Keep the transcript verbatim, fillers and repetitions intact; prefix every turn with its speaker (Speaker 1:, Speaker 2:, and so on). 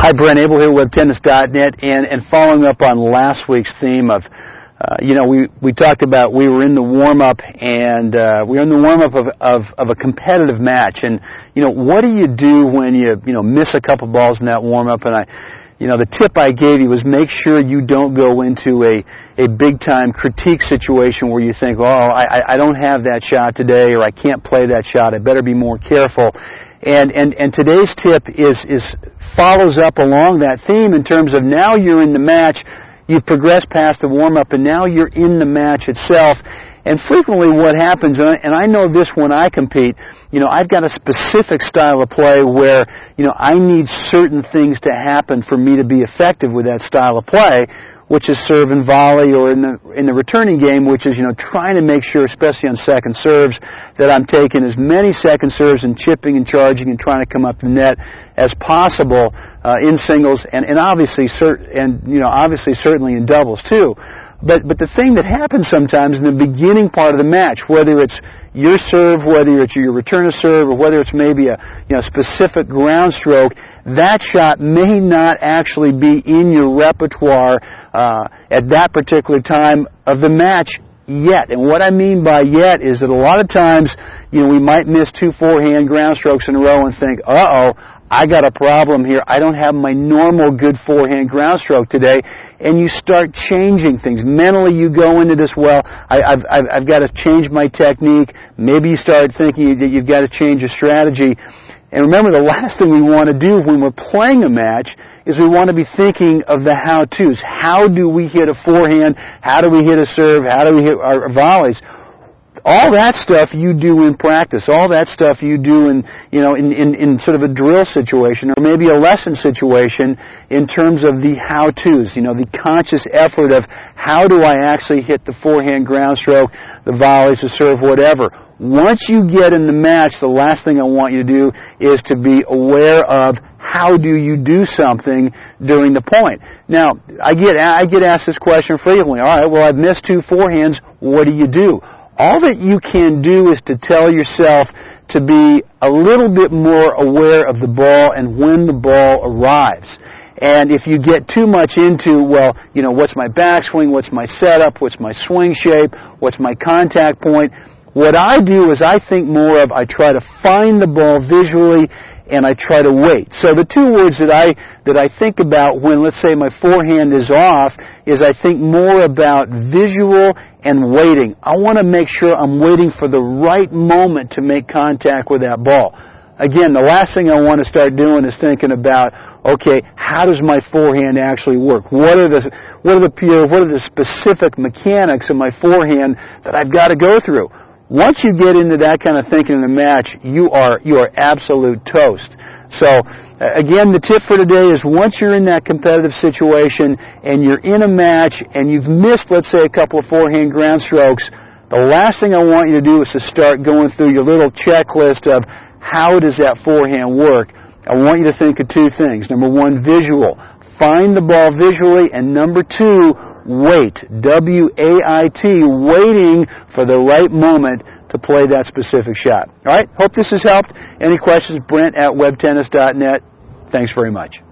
Speaker 1: Hi, Brent Abel here, web tennis dot net, and, and following up on last week's theme of, uh, you know, we, we talked about we were in the warm-up, and uh, we were in the warm-up of, of, of a competitive match, and, you know, what do you do when you, you know, miss a couple balls in that warm-up? And I, you know, the tip I gave you was make sure you don't go into a, a big-time critique situation where you think, oh, I, I don't have that shot today, or I can't play that shot, I better be more careful. And, and, and today's tip is, is follows up along that theme in terms of now you're in the match, you've progressed past the warm-up, and now you're in the match itself. And frequently what happens, and I, and I know this when I compete, you know, I've got a specific style of play where, you know, I need certain things to happen for me to be effective with that style of play, which is serve and volley, or in the in the returning game, which is, you know, trying to make sure, especially on second serves, that I'm taking as many second serves and chipping and charging and trying to come up the net as possible uh, in singles, and and obviously cert- and you know obviously certainly in doubles too. But but the thing that happens sometimes in the beginning part of the match, whether it's your serve, whether it's your return of serve, or whether it's maybe a you know specific ground stroke, that shot may not actually be in your repertoire uh, at that particular time of the match yet. And what I mean by yet is that a lot of times, you know, we might miss two forehand ground strokes in a row and think, uh-oh, I got a problem here. I don't have my normal good forehand ground stroke today. And you start changing things. Mentally, you go into this, well, I, I've, I've, I've got to change my technique. Maybe you start thinking that you've got to change your strategy. And remember, the last thing we want to do when we're playing a match is we want to be thinking of the how-tos. How do we hit a forehand? How do we hit a serve? How do we hit our volleys? All that stuff you do in practice. All that stuff you do in, you know, in, in, in sort of a drill situation, or maybe a lesson situation in terms of the how-tos, you know, the conscious effort of how do I actually hit the forehand ground stroke, the volleys, the serve, whatever. Once you get in the match, the last thing I want you to do is to be aware of how do you do something during the point. Now, I get, I get asked this question frequently. All right, well, I've missed two forehands. What do you do? All that you can do is to tell yourself to be a little bit more aware of the ball and when the ball arrives. And if you get too much into, well, you know, what's my backswing, what's my setup, what's my swing shape, what's my contact point, what I do is I think more of, I try to find the ball visually, and I try to wait. So the two words that I that I think about when, let's say, my forehand is off is I think more about visual and waiting. I want to make sure I'm waiting for the right moment to make contact with that ball. Again, the last thing I want to start doing is thinking about, okay, how does my forehand actually work? What are the what are the pure, what are the specific mechanics of my forehand that I've got to go through? Once you get into that kind of thinking in a match, you are you are absolute toast. So, again, the tip for today is once you're in that competitive situation and you're in a match and you've missed, let's say, a couple of forehand ground strokes, the last thing I want you to do is to start going through your little checklist of how does that forehand work. I want you to think of two things. Number one, visual. Find the ball visually. And number two, wait. W A I T, waiting for the right moment to play that specific shot. All right? Hope this has helped. Any questions, Brent at web tennis dot net. Thanks very much.